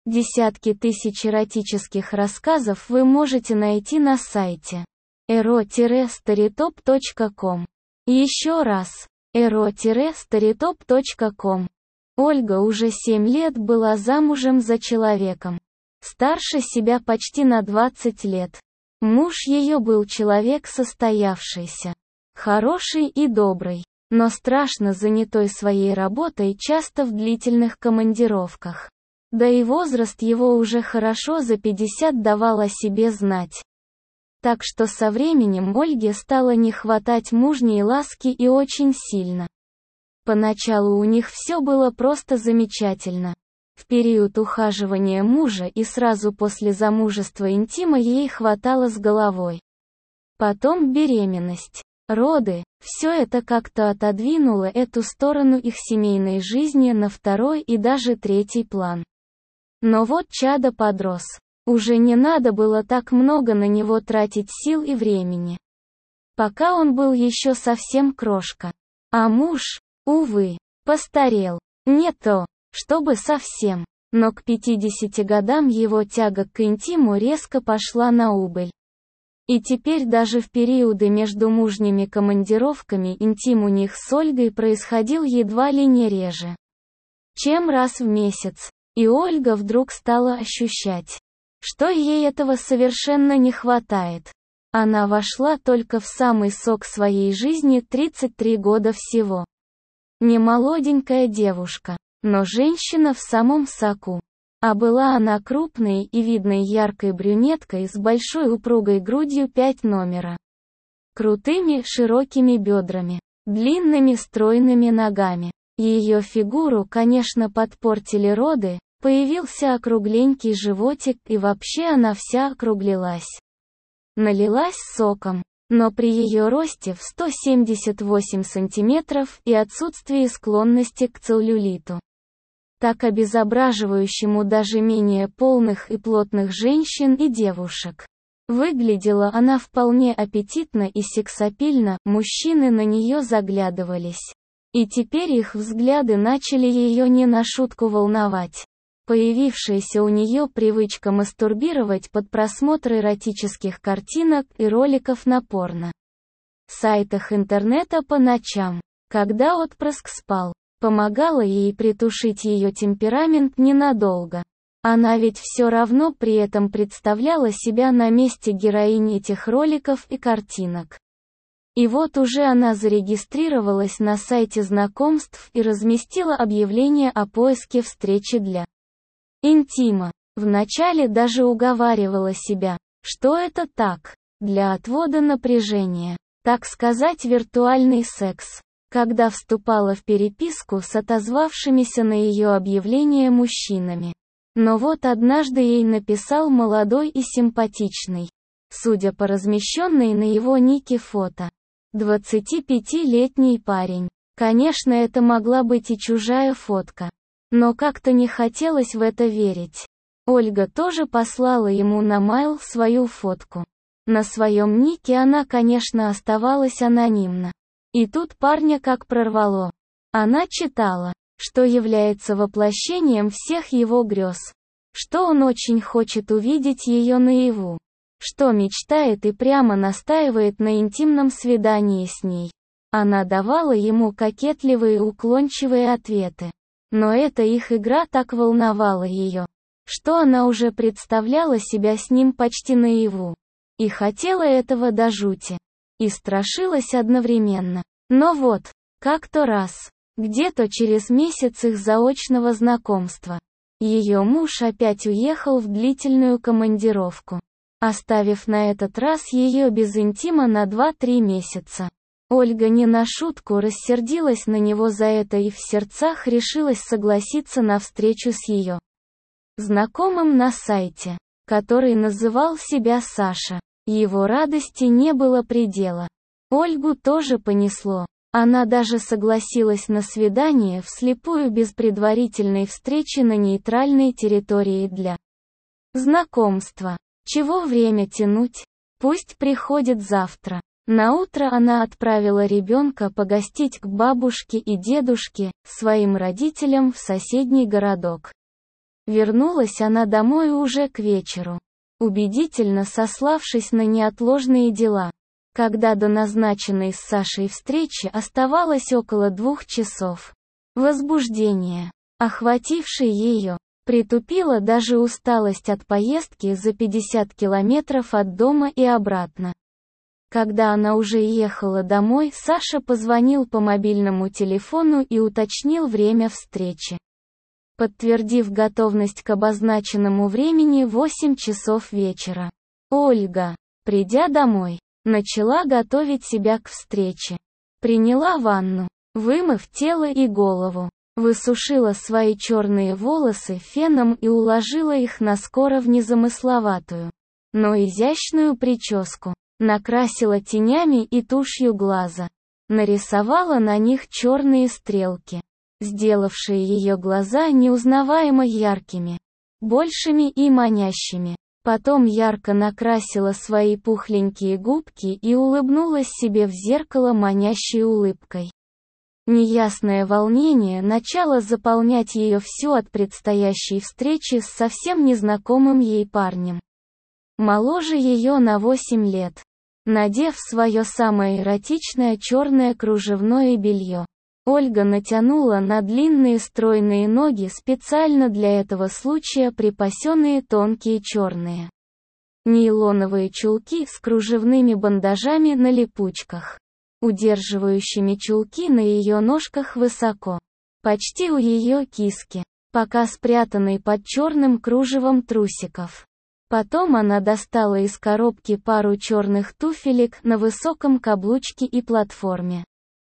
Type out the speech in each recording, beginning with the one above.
Десятки тысяч эротических рассказов вы можете найти на сайте ero-storytop.com. Еще раз, ero-storytop.com. Ольга уже 7 лет была замужем за человеком старше себя почти на 20 лет. Муж ее был человек состоявшийся, хороший и добрый, но страшно занятой своей работой, часто в длительных командировках. Да и возраст его уже хорошо за 50 давал о себе знать. Так что со временем Ольге стало не хватать мужней ласки и очень сильно. Поначалу у них все было просто замечательно. В период ухаживания мужа и сразу после замужества интима ей хватало с головой. Потом беременность, роды, все это как-то отодвинуло эту сторону их семейной жизни на второй и даже третий план. Но вот чадо подрос. Уже не надо было так много на него тратить сил и времени. Пока он был еще совсем крошка. А муж, увы, постарел. Не то, чтобы совсем. Но к 50 годам его тяга к интиму резко пошла на убыль. И теперь даже в периоды между мужними командировками интим у них с Ольгой происходил едва ли не реже, чем раз в месяц. И Ольга вдруг стала ощущать, что ей этого совершенно не хватает. Она вошла только в самый сок своей жизни, 33 года всего. Не молоденькая девушка, но женщина в самом соку. А была она крупной и видной яркой брюнеткой с большой упругой грудью 5 номера. Крутыми широкими бедрами, длинными стройными ногами. Ее фигуру, конечно, подпортили роды, появился округленький животик и вообще она вся округлилась. Налилась соком, но при ее росте в 178 сантиметров и отсутствии склонности к целлюлиту, так обезображивающему даже менее полных и плотных женщин и девушек. Выглядела она вполне аппетитно и сексапильно, мужчины на нее заглядывались. И теперь их взгляды начали ее не на шутку волновать. Появившаяся у нее привычка мастурбировать под просмотр эротических картинок и роликов на порно сайтах интернета по ночам, когда отпрыск спал, помогала ей притушить ее темперамент ненадолго. Она ведь все равно при этом представляла себя на месте героини этих роликов и картинок. И вот уже она зарегистрировалась на сайте знакомств и разместила объявление о поиске встречи для интима. Вначале даже уговаривала себя, что это так, для отвода напряжения, так сказать, виртуальный секс, когда вступала в переписку с отозвавшимися на ее объявление мужчинами. Но вот однажды ей написал молодой и симпатичный, судя по размещенной на его нике фото, 25-летний парень. Конечно, это могла быть и чужая фотка. Но как-то не хотелось в это верить. Ольга тоже послала ему на mail свою фотку. На своем нике она, конечно, оставалась анонимна. И тут парня как прорвало. Она читала, что является воплощением всех его грез. Что он очень хочет увидеть ее наяву. Что мечтает и прямо настаивает на интимном свидании с ней. Она давала ему кокетливые уклончивые ответы. Но эта их игра так волновала ее, что она уже представляла себя с ним почти наяву. И хотела этого до жути. И страшилась одновременно. Но вот, как-то раз, где-то через месяц их заочного знакомства, ее муж опять уехал в длительную командировку, оставив на этот раз ее без интима на 2-3 месяца. Ольга не на шутку рассердилась на него за это и в сердцах решилась согласиться на встречу с ее знакомым на сайте, который называл себя Саша. Его радости не было предела. Ольгу тоже понесло. Она даже согласилась на свидание вслепую без предварительной встречи на нейтральной территории для знакомства. Чего время тянуть? Пусть приходит завтра. Наутро она отправила ребенка погостить к бабушке и дедушке, своим родителям в соседний городок. Вернулась она домой уже к вечеру, убедительно сославшись на неотложные дела. Когда до назначенной с Сашей встречи оставалось около 2 часов, возбуждение, охватившее ее, притупило даже усталость от поездки за 50 километров от дома и обратно. Когда она уже ехала домой, Саша позвонил по мобильному телефону и уточнил время встречи, подтвердив готовность к обозначенному времени 8 часов вечера. Ольга, придя домой, начала готовить себя к встрече. Приняла ванну, вымыв тело и голову, высушила свои черные волосы феном и уложила их наскоро в незамысловатую, но изящную прическу. Накрасила тенями и тушью глаза. Нарисовала на них черные стрелки, сделавшие ее глаза неузнаваемо яркими, большими и манящими. Потом ярко накрасила свои пухленькие губки и улыбнулась себе в зеркало манящей улыбкой. Неясное волнение начало заполнять ее всю от предстоящей встречи с совсем незнакомым ей парнем. Моложе ее на 8 лет. Надев свое самое эротичное черное кружевное белье, Ольга натянула на длинные стройные ноги специально для этого случая припасенные тонкие черные нейлоновые чулки с кружевными бандажами на липучках, удерживающими чулки на ее ножках высоко, почти у ее киски, пока спрятанной под черным кружевом трусиков. Потом она достала из коробки пару черных туфелек на высоком каблучке и платформе.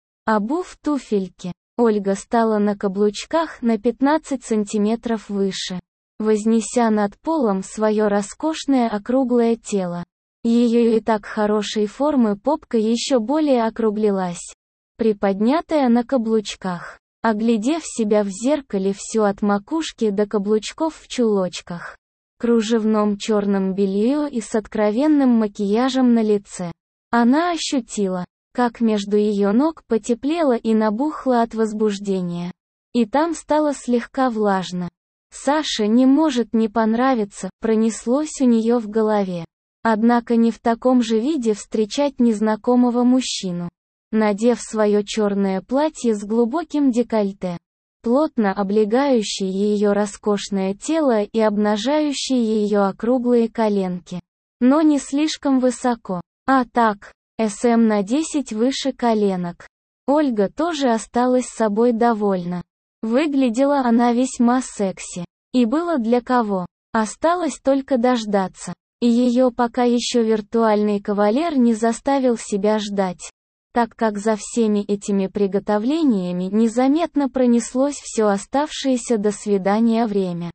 Обув туфельки, Ольга стала на каблучках на 15 сантиметров выше, вознеся над полом свое роскошное округлое тело. Ее и так хорошей формы попка еще более округлилась, приподнятая на каблучках, оглядев себя в зеркале всю от макушки до каблучков в чулочках, кружевном черном белье и с откровенным макияжем на лице. Она ощутила, как между ее ног потеплело и набухло от возбуждения. И там стало слегка влажно. Саше не может не понравиться, пронеслось у нее в голове. Однако не в таком же виде встречать незнакомого мужчину. Надев свое черное платье с глубоким декольте, плотно облегающий ее роскошное тело и обнажающий ее округлые коленки. Но не слишком высоко, а так, на 10 выше коленок. Ольга тоже осталась собой довольна. Выглядела она весьма секси. И было для кого. Осталось только дождаться. И ее пока еще виртуальный кавалер не заставил себя ждать, так как за всеми этими приготовлениями незаметно пронеслось все оставшееся до свидания время.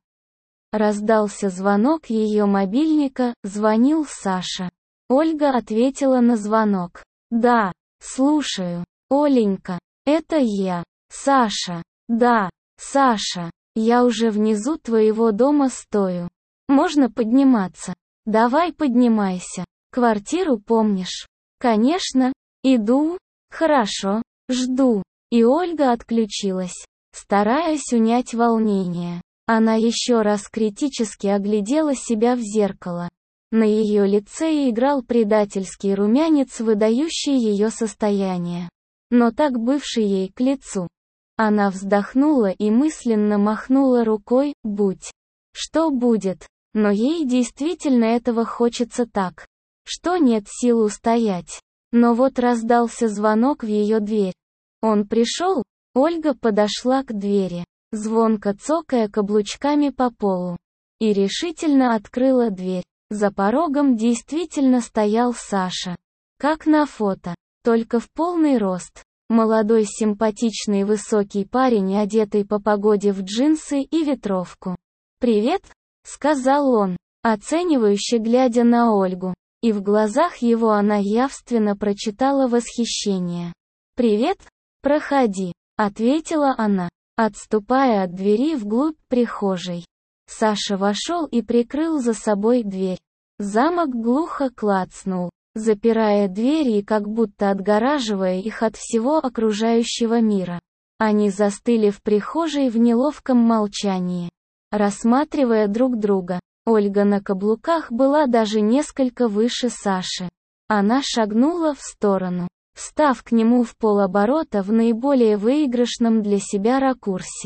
Раздался звонок ее мобильника, звонил Саша. Ольга ответила на звонок. «Да, слушаю. Оленька, это я, Саша». «Да, Саша, я уже внизу твоего дома стою. Можно подниматься?» «Давай поднимайся. Квартиру помнишь?» «Конечно. Иду. Хорошо. Жду». И Ольга отключилась, стараясь унять волнение. Она еще раз критически оглядела себя в зеркало. На ее лице играл предательский румянец, выдающий ее состояние, но так бывший ей к лицу. Она вздохнула и мысленно махнула рукой, будь что будет. Но ей действительно этого хочется так, что нет сил устоять. Но вот раздался звонок в ее дверь. Он пришел, Ольга подошла к двери, звонко цокая каблучками по полу, и решительно открыла дверь. За порогом действительно стоял Саша. Как на фото, только в полный рост. Молодой симпатичный высокий парень, одетый по погоде в джинсы и ветровку. «Привет», — сказал он, оценивающе глядя на Ольгу. И в глазах его она явственно прочитала восхищение. «Привет, проходи», — ответила она, отступая от двери вглубь прихожей. Саша вошел и прикрыл за собой дверь. Замок глухо клацнул, запирая двери и как будто отгораживая их от всего окружающего мира. Они застыли в прихожей в неловком молчании. рассматривая друг друга. Ольга на каблуках была даже несколько выше Саши. Она шагнула в сторону, встав к нему в полоборота в наиболее выигрышном для себя ракурсе.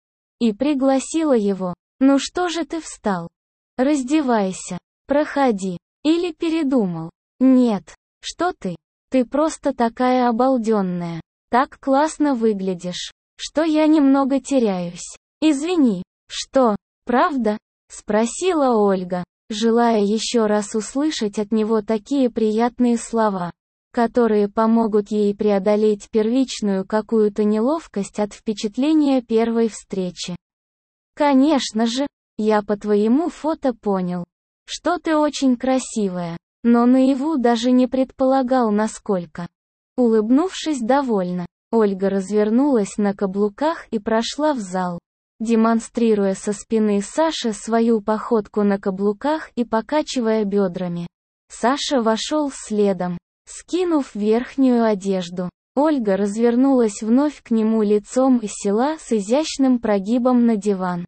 И пригласила его. «Ну что же ты встал? Раздевайся, проходи. Или передумал? Нет, что ты? Ты просто такая обалденная. Так классно выглядишь, что я немного теряюсь. Извини, что, правда?» Спросила Ольга, желая еще раз услышать от него такие приятные слова, которые помогут ей преодолеть первичную какую-то неловкость от впечатления первой встречи. «Конечно же, я по твоему фото понял, что ты очень красивая, но наяву даже не предполагал насколько». Улыбнувшись довольно, Ольга развернулась на каблуках и прошла в зал, демонстрируя со спины Саши свою походку на каблуках и покачивая бедрами. Саша вошел следом, скинув верхнюю одежду. Ольга развернулась вновь к нему лицом и села с изящным прогибом на диван,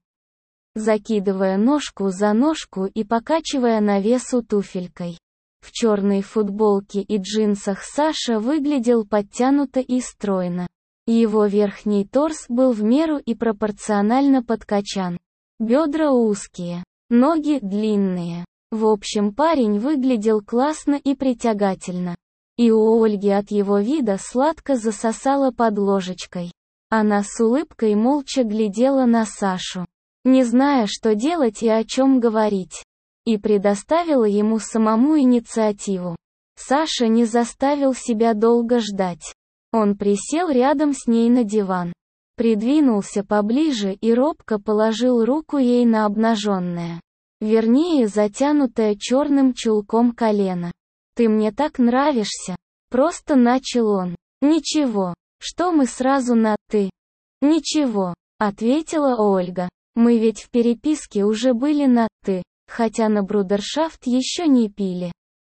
закидывая ножку за ножку и покачивая на весу туфелькой. В черной футболке и джинсах Саша выглядел подтянуто и стройно. Его верхний торс был в меру и пропорционально подкачан. Бедра узкие, ноги длинные. В общем, парень выглядел классно и притягательно. И у Ольги от его вида сладко засосало под ложечкой. Она с улыбкой молча глядела на Сашу, не зная, что делать и о чем говорить. И предоставила ему самому инициативу. Саша не заставил себя долго ждать. Он присел рядом с ней на диван, придвинулся поближе и робко положил руку ей на обнаженное, вернее затянутое черным чулком колено. «Ты мне так нравишься», — просто начал он. «Ничего, что мы сразу на «ты». «Ничего», — ответила Ольга. «Мы ведь в переписке уже были на «ты», хотя на брудершафт еще не пили».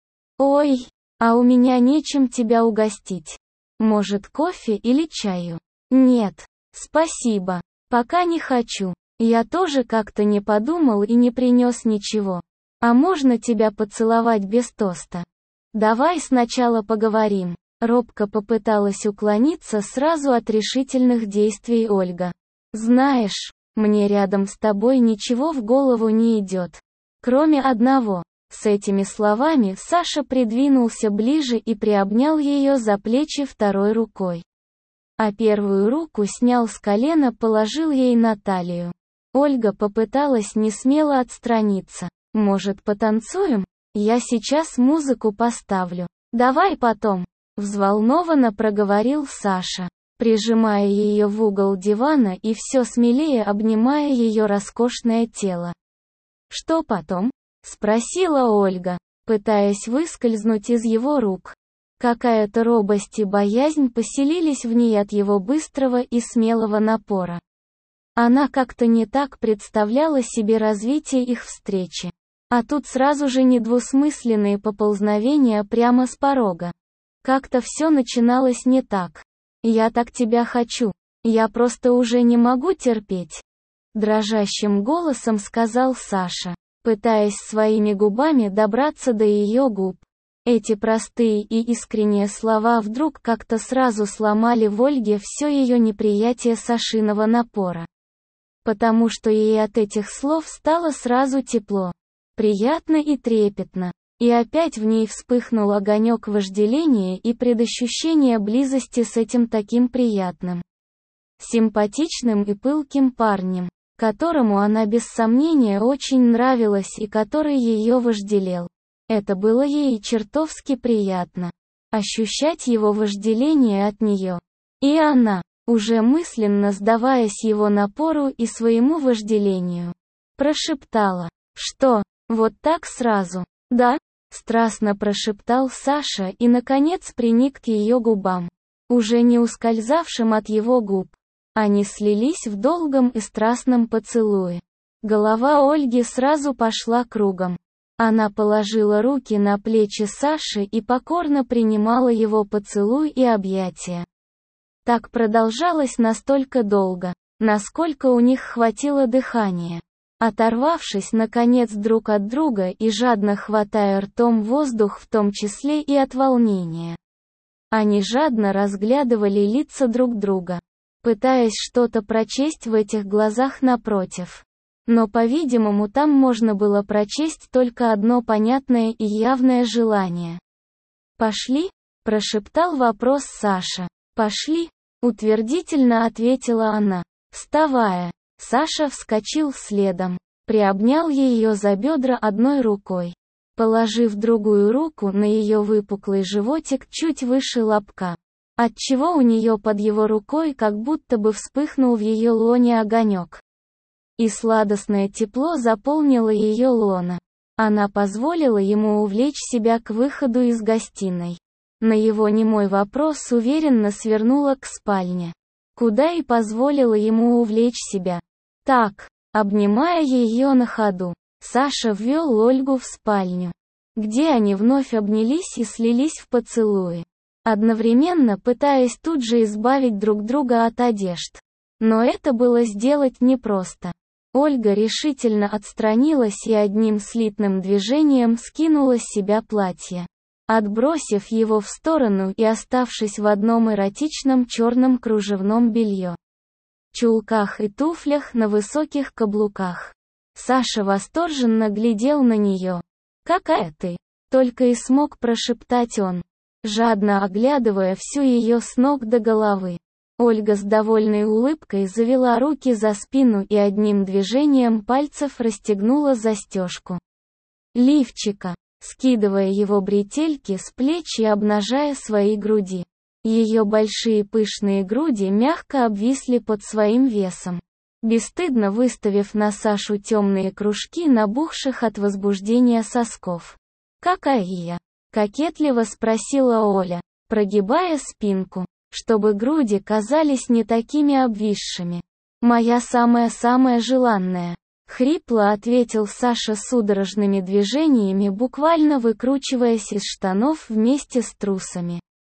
«Ой, а у меня нечем тебя угостить. Может, кофе или чаю?» «Нет, спасибо, пока не хочу. Я тоже как-то не подумал и не принес ничего. А можно тебя поцеловать без тоста?» «Давай сначала поговорим». Робко попыталась уклониться сразу от решительных действий Ольга. «Знаешь, мне рядом с тобой ничего в голову не идет. Кроме одного». С этими словами Саша придвинулся ближе и приобнял ее за плечи второй рукой. А первую руку снял с колена, положил ей на талию. Ольга попыталась несмело отстраниться. «Может, потанцуем? Я сейчас музыку поставлю. Давай потом», — взволнованно проговорил Саша, прижимая ее в угол дивана и все смелее обнимая ее роскошное тело. «Что потом?» — спросила Ольга, пытаясь выскользнуть из его рук. Какая-то робость и боязнь поселились в ней от его быстрого и смелого напора. Она как-то не так представляла себе развитие их встречи. А тут сразу же недвусмысленные поползновения прямо с порога. Как-то все начиналось не так. «Я так тебя хочу. Я просто уже не могу терпеть», — дрожащим голосом сказал Саша, пытаясь своими губами добраться до ее губ. Эти простые и искренние слова вдруг как-то сразу сломали в Ольге все ее неприятие Сашиного напора. Потому что ей от этих слов стало сразу тепло, приятно и трепетно. И опять в ней вспыхнул огонек вожделения и предощущения близости с этим таким приятным, симпатичным и пылким парнем, которому она без сомнения очень нравилась и который ее вожделел. Это было ей чертовски приятно. Ощущать его вожделение от нее. И она, уже мысленно сдаваясь его напору и своему вожделению, прошептала: «Что, вот так сразу?» «Да», — страстно прошептал Саша и наконец приник к ее губам, уже не ускользавшим от его губ. Они слились в долгом и страстном поцелуе. Голова Ольги сразу пошла кругом. Она положила руки на плечи Саши и покорно принимала его поцелуй и объятия. Так продолжалось настолько долго, насколько у них хватило дыхания. Оторвавшись наконец друг от друга и жадно хватая ртом воздух, в том числе и от волнения, они жадно разглядывали лица друг друга, пытаясь что-то прочесть в этих глазах напротив. Но, по-видимому, там можно было прочесть только одно понятное и явное желание. «Пошли?» – прошептал вопрос Саша. «Пошли?» – утвердительно ответила она, вставая. Саша вскочил следом, приобнял ее за бедра одной рукой, положив другую руку на ее выпуклый животик чуть выше лобка, отчего у нее под его рукой как будто бы вспыхнул в ее лоне огонек. И сладостное тепло заполнило ее лоно. Она позволила ему увлечь себя к выходу из гостиной. На его немой вопрос уверенно свернула к спальне, куда и позволила ему увлечь себя. Так, обнимая ее на ходу, Саша ввел Ольгу в спальню, где они вновь обнялись и слились в поцелуи, одновременно пытаясь тут же избавить друг друга от одежд. Но это было сделать непросто. Ольга решительно отстранилась и одним слитным движением скинула с себя платье, отбросив его в сторону и оставшись в одном эротичном черном кружевном белье, чулках и туфлях на высоких каблуках. Саша восторженно глядел на нее. «Какая ты!» — только и смог прошептать он, жадно оглядывая всю ее с ног до головы. Ольга с довольной улыбкой завела руки за спину и одним движением пальцев расстегнула застежку лифчика, скидывая его бретельки с плеч и обнажая свои груди. Ее большие пышные груди мягко обвисли под своим весом, бесстыдно выставив на Сашу темные кружки набухших от возбуждения сосков. «Какая я?» — кокетливо спросила Оля, прогибая спинку, чтобы груди казались не такими обвисшими. «Моя самая-самая желанная», — хрипло ответил Саша судорожными движениями, буквально выкручиваясь из штанов вместе с трусами.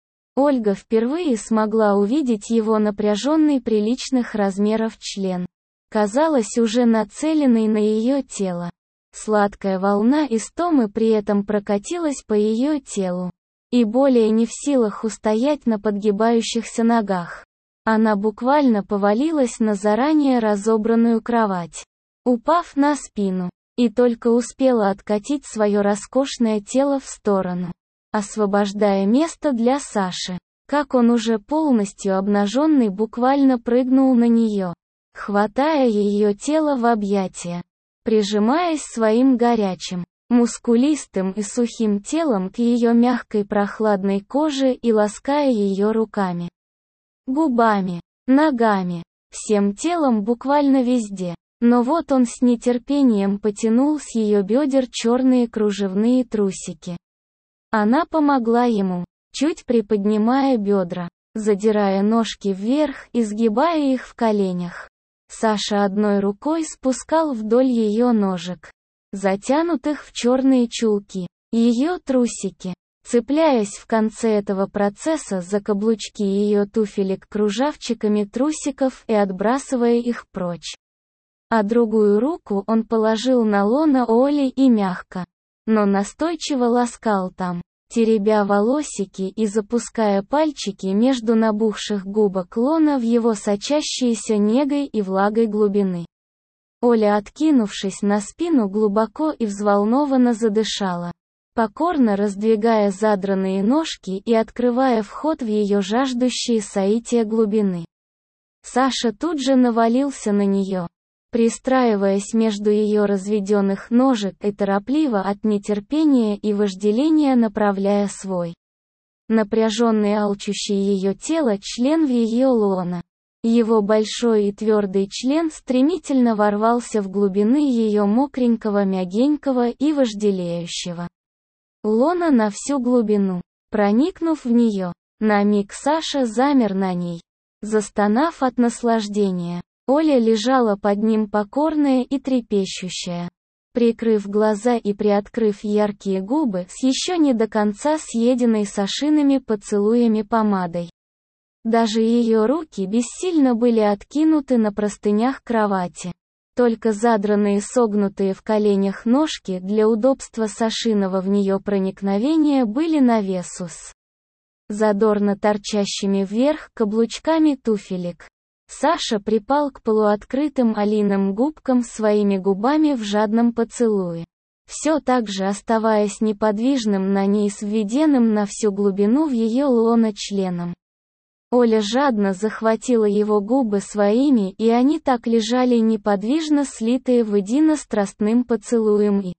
Ольга впервые смогла увидеть его напряженный приличных размеров член, казалось, уже нацеленный на ее тело. Сладкая волна истомы при этом прокатилась по ее телу. И более не в силах устоять на подгибающихся ногах, она буквально повалилась на заранее разобранную кровать, упав на спину, и только успела откатить свое роскошное тело в сторону, освобождая место для Саши, как он уже полностью обнаженный буквально прыгнул на нее, хватая ее тело в объятия, прижимаясь своим горячим, мускулистым и сухим телом к ее мягкой прохладной коже и лаская ее руками, губами, ногами, всем телом буквально везде. Но вот он с нетерпением потянул с ее бедер черные кружевные трусики. Она помогла ему, чуть приподнимая бедра, задирая ножки вверх и сгибая их в коленях. Саша одной рукой спускал вдоль ее ножек, затянутых в черные чулки, ее трусики, цепляясь в конце этого процесса за каблучки ее туфелек кружавчиками трусиков и отбрасывая их прочь. А другую руку он положил на лоно Оли и мягко, но настойчиво ласкал там, теребя волосики и запуская пальчики между набухших губок лона в его сочащиеся негой и влагой глубины. Оля, откинувшись на спину, глубоко и взволнованно задышала, покорно раздвигая задранные ножки и открывая вход в ее жаждущие соития глубины. Саша тут же навалился на нее, пристраиваясь между ее разведенных ножек и торопливо от нетерпения и вожделения направляя свой напряженный алчущий ее тело член в ее лоно. Его большой и твердый член стремительно ворвался в глубины ее мокренького, мягенького и вожделеющего лона на всю глубину, проникнув в нее. На миг Саша замер на ней, застонав от наслаждения. Оля лежала под ним покорная и трепещущая, прикрыв глаза и приоткрыв яркие губы с еще не до конца съеденной Сашиными поцелуями помадой. Даже ее руки бессильно были откинуты на простынях кровати. Только задранные согнутые в коленях ножки для удобства Сашиного в нее проникновения были навесу с задорно торчащими вверх каблучками туфелек. Саша припал к полуоткрытым Алиным губкам своими губами в жадном поцелуе, все так же оставаясь неподвижным на ней с введенным на всю глубину в ее лоно членом. Оля жадно захватила его губы своими, и они так лежали неподвижно слитые воедино страстным поцелуем и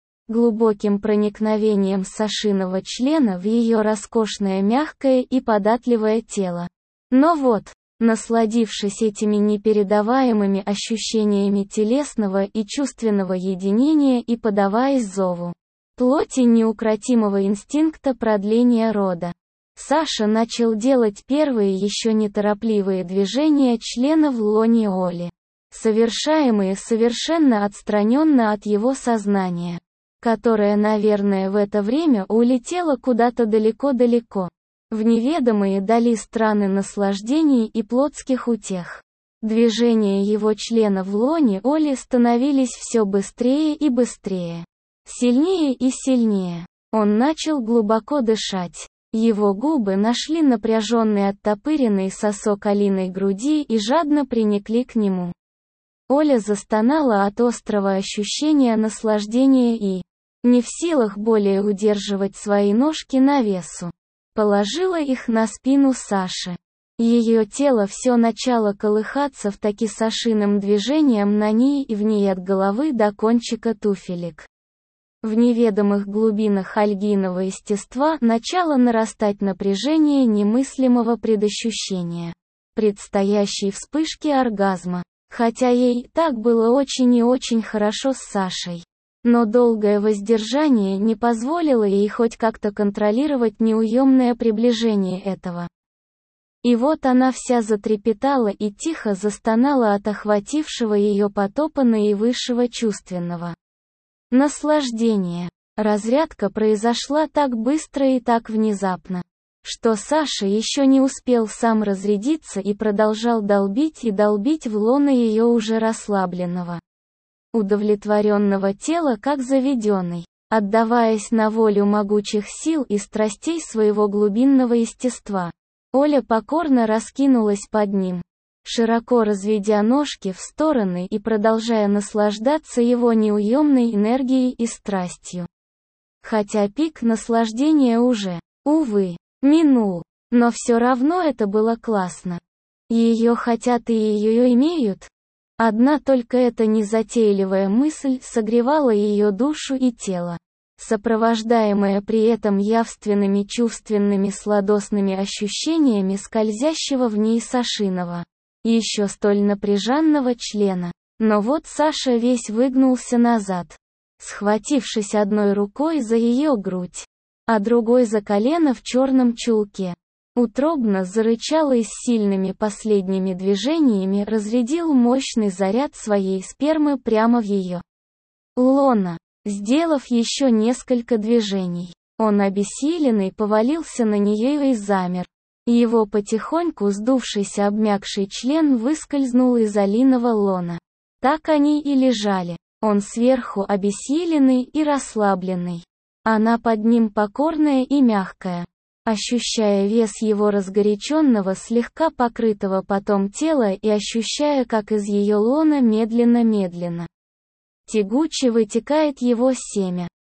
глубоким проникновением Сашиного члена в ее роскошное мягкое и податливое тело. Но вот, насладившись этими непередаваемыми ощущениями телесного и чувственного единения и подаваясь зову плоти неукротимого инстинкта продления рода, Саша начал делать первые еще неторопливые движения члена в лоне Оли, совершаемые совершенно отстраненно от его сознания, которое, наверное, в это время улетело куда-то далеко-далеко, в неведомые дали страны наслаждений и плотских утех. Движения его члена в лоне Оли становились все быстрее и быстрее, сильнее и сильнее. Он начал глубоко дышать. Его губы нашли напряженный оттопыренный сосок Алиной груди и жадно приникли к нему. Оля застонала от острого ощущения наслаждения и, не в силах более удерживать свои ножки на весу, положила их на спину Саши. Ее тело все начало колыхаться в таки Сашиным движением на ней и в ней от головы до кончика туфелек. В неведомых глубинах Ольгиного естества начало нарастать напряжение немыслимого предощущения предстоящей вспышки оргазма, хотя ей так было очень и очень хорошо с Сашей. Но долгое воздержание не позволило ей хоть как-то контролировать неуемное приближение этого. И вот она вся затрепетала и тихо застонала от охватившего ее потопа наивысшего чувственного наслаждения. Разрядка произошла так быстро и так внезапно, что Саша еще не успел сам разрядиться и продолжал долбить и долбить в лоно ее уже расслабленного, удовлетворенного тела как заведенный, отдаваясь на волю могучих сил и страстей своего глубинного естества. Оля покорно раскинулась под ним, широко разведя ножки в стороны и продолжая наслаждаться его неуемной энергией и страстью. Хотя пик наслаждения уже, увы, минул, но все равно это было классно. Ее хотят и ее имеют. Одна только эта незатейливая мысль согревала ее душу и тело, сопровождаемая при этом явственными чувственными сладостными ощущениями скользящего в ней Сашиного, еще столь напряженного члена. Но вот Саша весь выгнулся назад, схватившись одной рукой за ее грудь, а другой за колено в черном чулке. Утробно зарычал и с сильными последними движениями разрядил мощный заряд своей спермы прямо в ее лоно. Сделав еще несколько движений, он обессиленный повалился на нее и замер. Его потихоньку сдувшийся обмякший член выскользнул из Алиного лона. Так они и лежали. Он сверху обессиленный и расслабленный. Она под ним покорная и мягкая, ощущая вес его разгоряченного слегка покрытого потом тела и ощущая, как из ее лона медленно-медленно тягуче вытекает его семя.